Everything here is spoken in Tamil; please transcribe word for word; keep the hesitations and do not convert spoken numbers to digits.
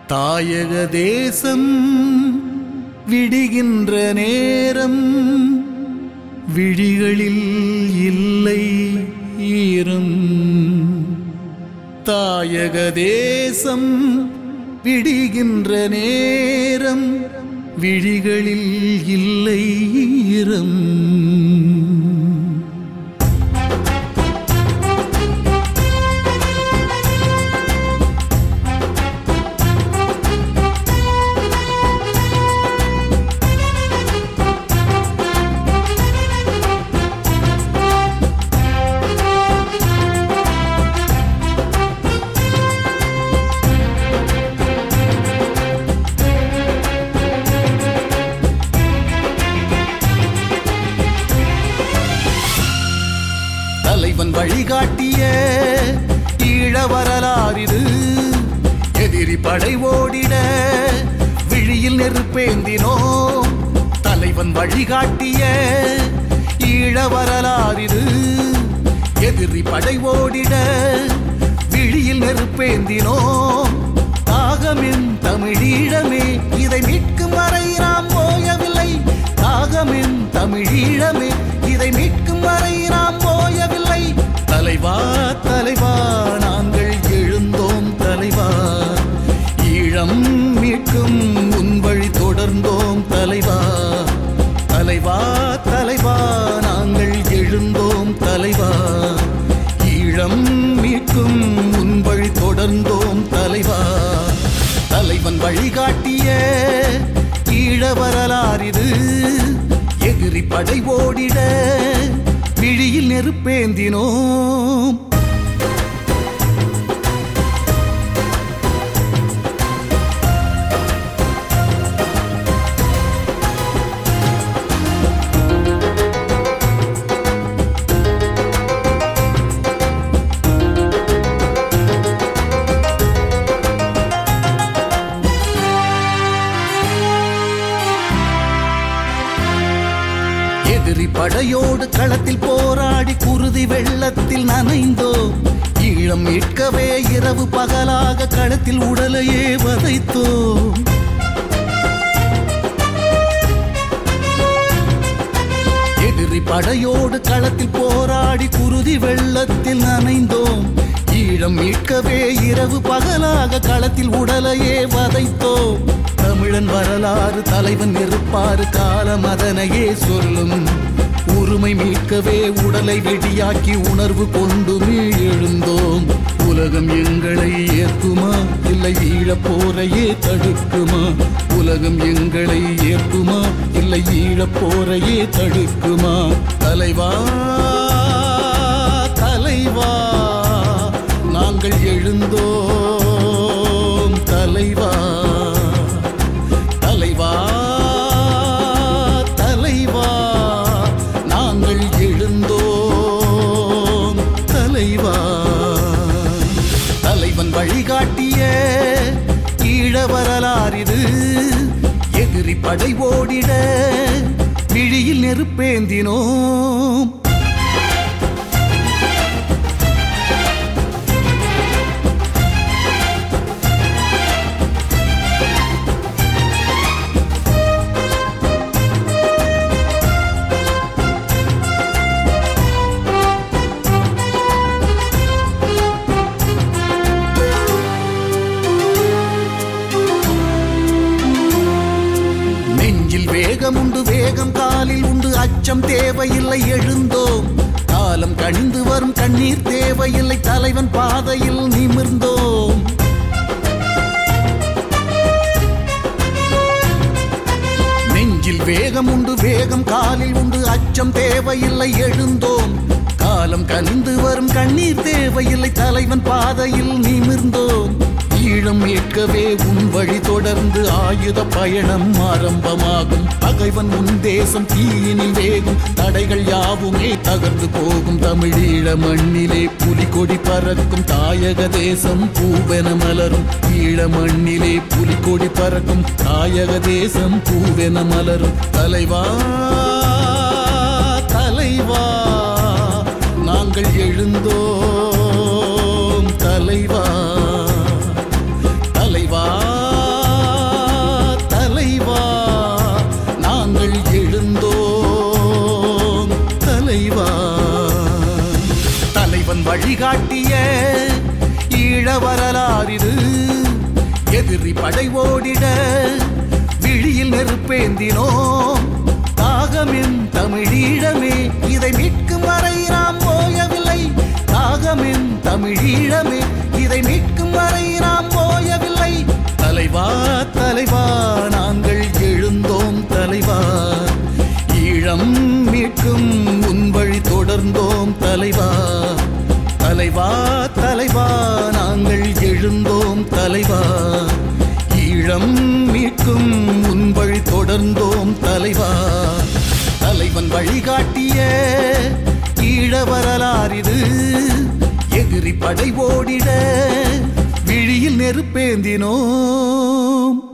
தாயக தேசம் விடுகின்ற நேரம் விழிகளில் இல்லை ஈரம். தாயக தேசம் விடுகின்ற நேரம் விழிகளில் இல்லை ஈரம். தலைவன் வழிகாட்டிய ஈழ வரலாறிது. எதிரி படை ஓடிட விழியில் நெருப்பேந்தினோம். தலைவன் வழிகாட்டிய ஈழ வரலாறிது. எதிரி படை ஓடிட விழியில் நெருப்பேந்தினோம். தாகமென் தமிழீழமே இதை மீட்கும் வரை நாம் ஓயவில்லை. தாகமென் தமிழீழமே இதை மீட்கும் வரை நாம் ஓயவில்லை. தலைவா தலைவா நாங்கள் எழுந்தோம் தலைவா. ஈழம் மீட்கும் உன் வழி தொடர்ந்தோம் தலைவா. தலைவா தலைவா நாங்கள் எழுந்தோம் தலைவா. ஈழம் மீட்கும் உன் வழி தொடர்ந்தோம் தலைவா. தலைவன் வழிகாட்டிய ஈழ வரலாறிது. எதிரி படை ஓடிட விழியில் நெருப்பேந்தினோம். எதிரி படையோடு களத்தில் போராடி குருதி வெள்ளத்தில் நனைந்தோம். ஈழம் மீட்கவே இரவு பகலாக களத்தில் உடலையே வதைத்தோம். எதிரி படையோடு களத்தில் போராடி குருதி வெள்ளத்தில் நனைந்தோம். ஈழம் மீட்கவே இரவு பகலாக களத்தில் உடலையே வதைத்தோம். தமிழன் வரலாறு தலைவன் இருப்பாரு காலம் அதனையே சொல்லும். உரிமை மீட்கவே உடலை வெடியாக்கி உணர்வு கொண்டுமே எழுந்தோம். உலகம் எங்களை ஏற்குமா இல்லை ஈழப் போரையே தடுக்குமா? உலகம் எங்களை ஏற்குமா இல்லை ஈழப் போரையே தடுக்குமா? தலைவா தலைவா நாங்கள் எழுந்தோம் தலைவா. தலைவா தலைவா நாங்கள் எழுந்தோம் தலைவா. தலைவன் வழிகாட்டிய ஈழ வரலாறிது. எதிரி படை ஓடிட விழியில் நெருப்பேந்தினோம். வேகம் உண்டு வேகம் காலில் உண்டு அச்சம் தேவையில்லை எழுந்தோம். காலம் கணிந்து வரும் கண்ணீர் தேவையில்லை தலைவன் பாதையில் நிமிர்ந்தோம். நெஞ்சில் வேகம் உண்டு வேகம் காலில் உண்டு அச்சம் தேவையில்லை எழுந்தோம். காலம் கணிந்து வரும் கண்ணீர் தேவையில்லை தலைவன் பாதையில் நிமிர்ந்தோம். ஈழம் மீட்கவே உன் வழி தொடர்ந்து ஆயுத பயணம் ஆரம்பமாகும். பகைவன் உன் தேசம் தீயினில் வேகும். தடைகள் யாவுமே தகர்ந்து போகும். தமிழீழ மண்ணிலே புலிகொடி பறக்கும். தாயக தேசம் பூவென மலரும். ஈழ மண்ணிலே புலிகொடி பறக்கும். தாயக தேசம் பூவென மலரும். தலைவா தலைவா நாங்கள் எழுந்தோம் தலைவா. தலைவா வழிகாட்டிய ஈழ வரலாறிது. எதிரி படை ஓடிட விழியில் நெருப்பேந்தினோம். தாகமென் தமிழீழமே, இதை மீட்கும் வரை நாம் போயவில்லை. தாகமென் தமிழீழமே, இதை மீட்கும் வரை நாம் போயவில்லை. தலைவா தலைவா நாங்கள் எழுந்தோம் தலைவா, ஈழம் மீட்கும் உன் வழி தொடர்ந்தோம் தலைவா. தலைவா தலைவா நாங்கள் எழுந்தோம் தலைவா, ஈழம் மீட்கும் உன் வழி தொடர்ந்தோம் தலைவா. தலைவன் வழிகாட்டிய ஈழ வரலாறிது. எதிரி படை ஓடிட விழியில் நெருப்பேந்தினோம்.